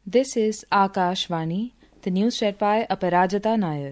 This is Akashvani, the news read by Aparajita Nair.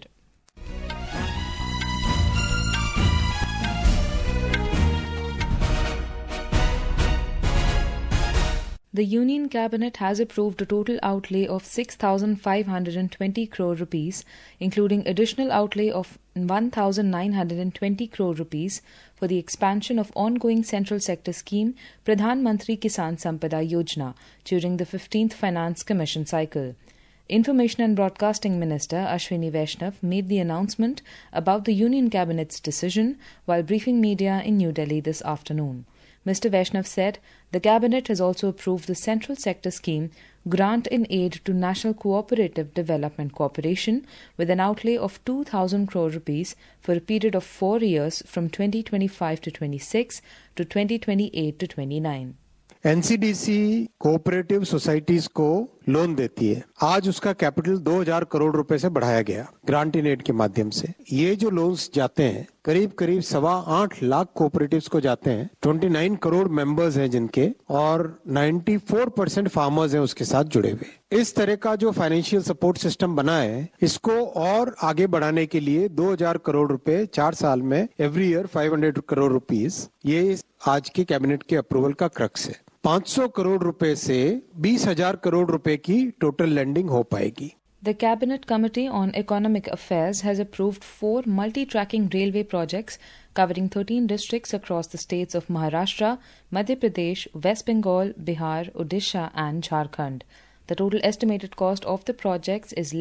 The Union Cabinet has approved a total outlay of 6,520 crore rupees, including additional outlay of 1,920 crore rupees for the expansion of ongoing central sector scheme Pradhan Mantri Kisan Sampada Yojana during the 15th Finance Commission cycle. Information and Broadcasting Minister Ashwini Vaishnav made the announcement about the Union Cabinet's decision while briefing media in New Delhi this afternoon. Mr. Vaishnav said the Cabinet has also approved the central sector scheme Grant in Aid to National Cooperative Development Corporation with an outlay of 2,000 crore rupees for a period of 4 years from 2025 to 26 to 2028 to 29. NCDC cooperative societies को loan देती है। आज उसका capital 2000 crore रुपए से बढ़ाया गया grant in aid के माध्यम से। ये जो लोन्स जाते हैं करीब 8.25 लाख कोऑपरेटिव्स को जाते हैं। 29 करोड़ मेंबर्स हैं जिनके और 94% फार्मर्स हैं उसके साथ जुड़े हुए। इस तरह का जो फाइनेंशियल सपोर्ट सिस्टम बना है इसको और आगे बढ़ाने के लिए 2000 करोड़ रुपए 4 साल में एवरी ईयर 500 करोड़ रुपीस ये आज के कैबिनेट के अप्रूवल का क्रक्स है। 500 करोड़ रुपए से 20,000 करोड़ रुपए की टोटल लैंडिंग हो पाएगी। The Cabinet Committee on Economic Affairs has approved 4 multi-tracking railway projects covering 13 districts across the states of Maharashtra, Madhya Pradesh, West Bengal, Bihar, Odisha and Jharkhand. The total estimated cost of the projects is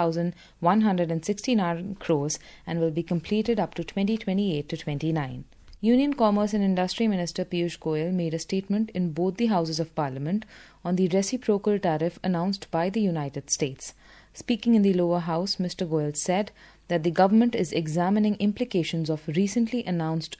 11,169 crores and will be completed up to 2028 to 29. Union Commerce and Industry Minister Piyush Goyal made a statement in both the Houses of Parliament on the reciprocal tariff announced by the United States. Speaking in the lower house, Mr. Goyal said that the government is examining implications of recently announced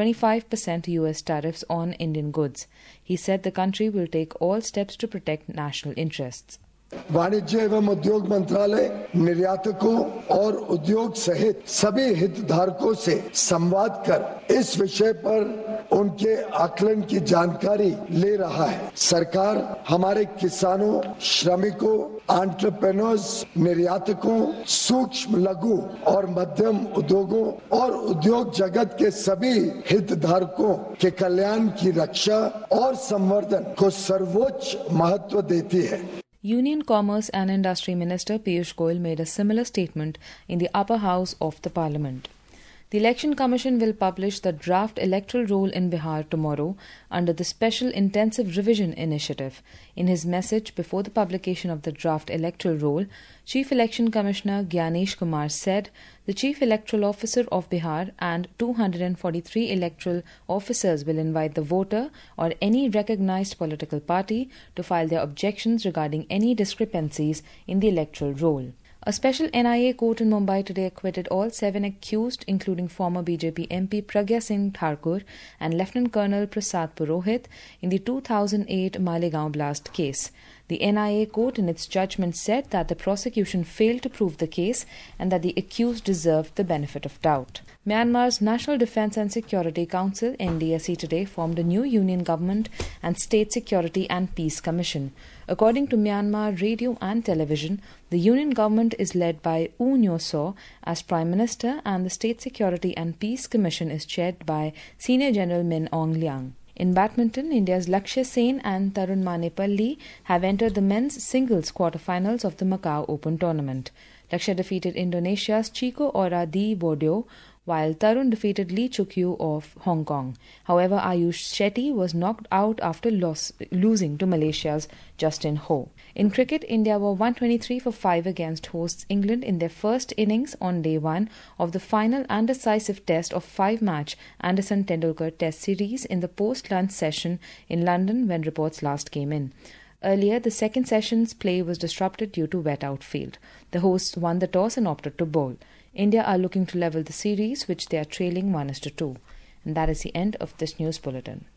25% US tariffs on Indian goods. He said the country will take all steps to protect national interests. वाणिज्य एवं उद्योग मंत्रालय निर्यातकों और उद्योग सहित सभी हितधारकों से संवाद कर इस विषय पर उनके आकलन की जानकारी ले रहा है। सरकार हमारे किसानों, श्रमिकों, एंटरप्रेन्योर्स, निर्यातकों, सूक्ष्म लघु और मध्यम उद्योगों और उद्योग जगत के सभी हितधारकों के कल्याण की रक्षा और संवर्धन को सर्वोच्च महत्व देती है। Union Commerce and Industry Minister Piyush Goyal made a similar statement in the upper house of the Parliament. The Election Commission will publish the draft electoral roll in Bihar tomorrow under the Special Intensive Revision Initiative. In his message before the publication of the draft electoral roll, Chief Election Commissioner Gyanesh Kumar said the Chief Electoral Officer of Bihar and 243 electoral officers will invite the voter or any recognized political party to file their objections regarding any discrepancies in the electoral roll. A special NIA court in Mumbai today acquitted all 7 accused, including former BJP MP Pragya Singh Thakur and Lieutenant Colonel Prasad Purohit, in the 2008 Malegaon blast case. The NIA court in its judgment said that the prosecution failed to prove the case and that the accused deserved the benefit of doubt. Myanmar's National Defence and Security Council (NDSC) today formed a new union government and State Security and Peace Commission. According to Myanmar Radio and Television, the union government is led by U Nyo So as Prime Minister and the State Security and Peace Commission is chaired by Senior General Min Aung Hlaing. In badminton, India's Lakshya Sen and Tarun Manepalli have entered the men's singles quarterfinals of the Macau Open tournament. Lakshya defeated Indonesia's Chico Ora Di Bordio, while Tarun defeated Lee Chuk-yu of Hong Kong. However, Ayush Shetty was knocked out after losing to Malaysia's Justin Ho. In cricket, India were 123 for 5 against hosts England in their first innings on day 1 of the final and decisive test of 5-match Anderson Tendulkar Test series in the post-lunch session in London when reports last came in. Earlier, the second session's play was disrupted due to wet outfield. The hosts won the toss and opted to bowl. India are looking to level the series, which they are trailing 1-2. And that is the end of this news bulletin.